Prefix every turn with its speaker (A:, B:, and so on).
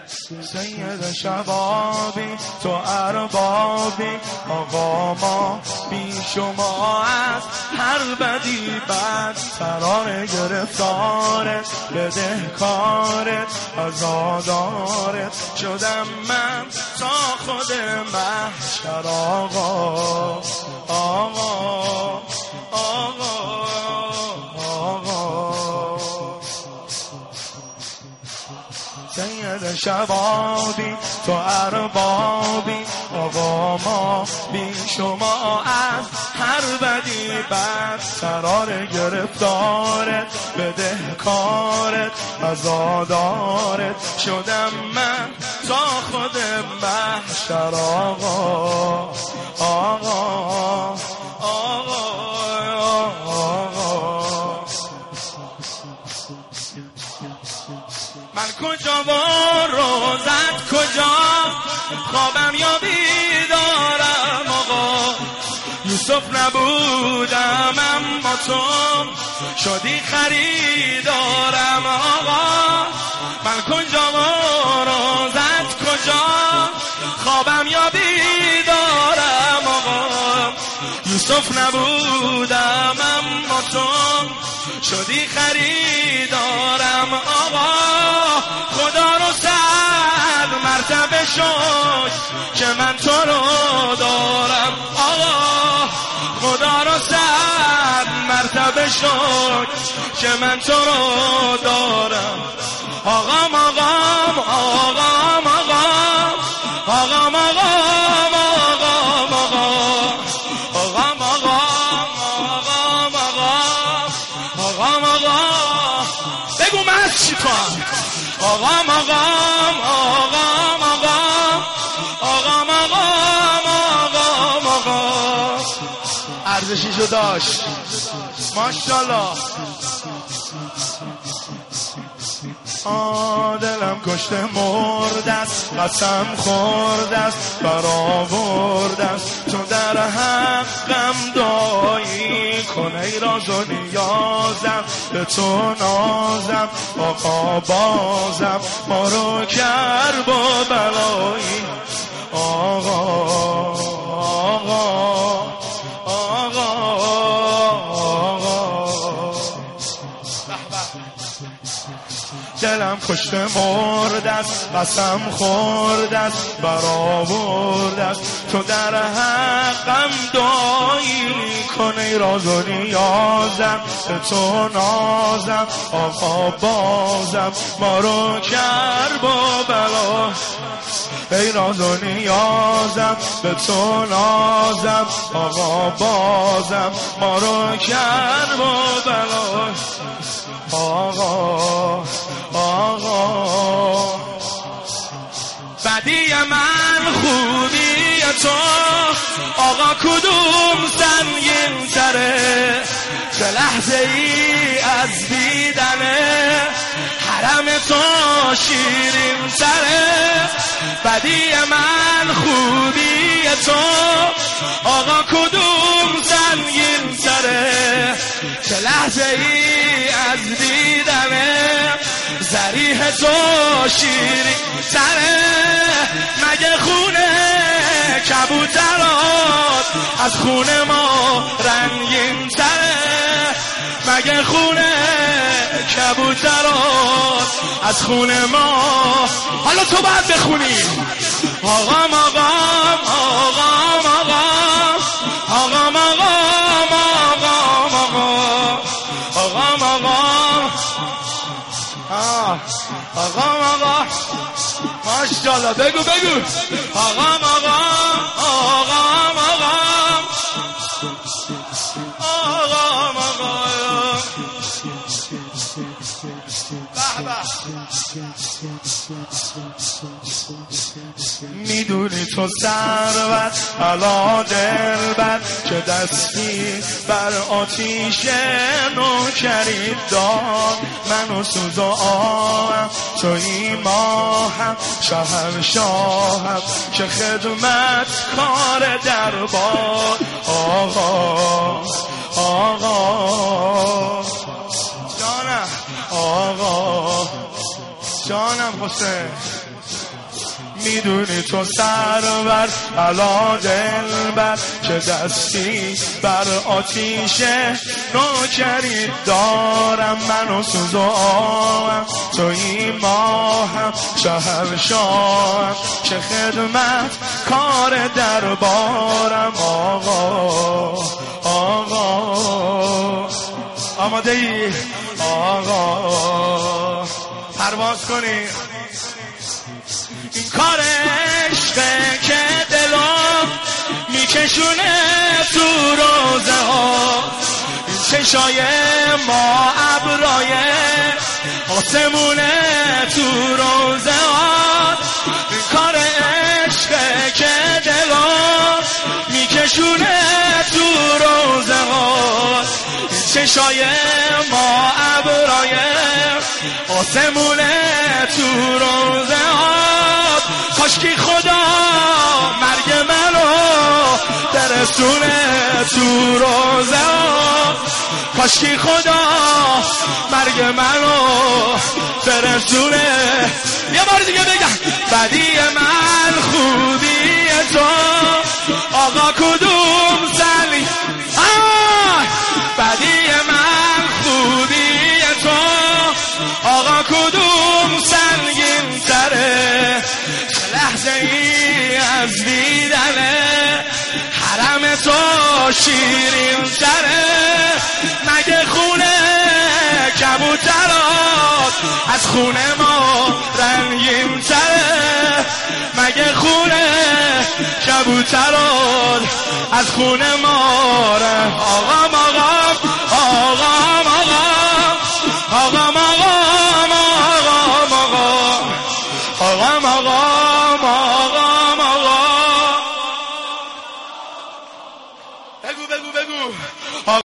A: سید شبابی تو اربابی، آقا ما بی شما از هر بدی بد، فرار گرفتارت بدهکارت عزادارت شدم من تا خود محشر. آقا آقا آقا سید شبابی تو اربابی، آقا ما بی شما از هر بدی بد، فرار گرفتارت بدهکارت عزادارت شدم من تا خود محشر. آقا آقا آقا من کجا و روزت کجا، خوابم یا بیدارم آقا. یوسف نبودم اما تو شدی خریدارم آقا. من کجا و روزت کجا، خوابم یا بیدارم آقا. یوسف نبودم اما تو شدی خریدارم آقا. خدا رو صد مرتبه شد که من تو رو دارم آقا. خدا رو صد مرتبه شد که من تو رو دارم. آقام آقام آقام آقام آقام آقام آقام آقام آقام آقام آقام آقام. بگو من چی کنم؟ آقام آقام آقام آقام آقام آقام آقام. ارزشیشو داشت ماشاءالله. دلم کشته مردست، قسم خوردست، برآوردست. تو در حقم دایی کن ای راز و نیازم، به تو نازم آقا بازم ما رو کرب و بلایی. آقا آقا آقا دلم کشته مردست، قسم خوردست، برآوردست. تو در حقم دایی کن ای راز و نیازم، به تو نازم آقا بازم ما رو کرب و بلا. ای راز و نیازم به تو نازم آقا بازم ما رو کرب و بلا. آقا آقا بدی من خوبی تو آقا کدوم سنگین تره، چه لحظه ای از دیدنه حرم تو شیرین تره. بدی من خوبی تو آقا کدوم سنگین تره، چه لحظه ای از دیدنه ذریح تو شیرین تره. مگه خونه کبوترات از خونه ما رنگین تره، مگه خونه کبوترات از خونه ما. حالا تو باید بخونی آقام آقام آقام آقام آقام آقام آقام آقام آقام آقام آقام. ماشاءالله بگو بگو آقام آقام آقام آقام آقام آقام. میدونی تو ثروت علا دلبر که دستی بر آتیش نوکری داد. من و سوز و آهم توی ماهم شهنشاهم که خدمت کار دربار. آقا آقا جانم آقا جانم حسین میدونی تو سرور علا دلبر چه دستی بر آتیشه نوکری دارم من و سوز و آهم توی ماهم شهرشاهم چه خدمت کار دربارم آقا آماده ای آقا پرواز کنی این کار عشقه که دلم میکشونه تو روزه ها این چشای ما ابرای آسمونه تو روزه ها این کار عشقه که دلم میکشونه تو روزه ها این چشای ما ابرای آسمونه تو روزه ها کاشکی خدا مرگ منو برسونه تو روزه ها کاشکی خدا مرگ منو برسونه یه بار دیگه بگم بدی من خوبی تو آقا کدوم زنی بدی من خوبی تو آقا کدوم سنگین تره لحظه ای از دیدن حرم تو شیرین تره مگه خونه کبوترات از خونه ما رنگین تره مگه خونه کبوترات از خونه ما آقام آقام آقام آقام آقام آقام آقام آقام بگو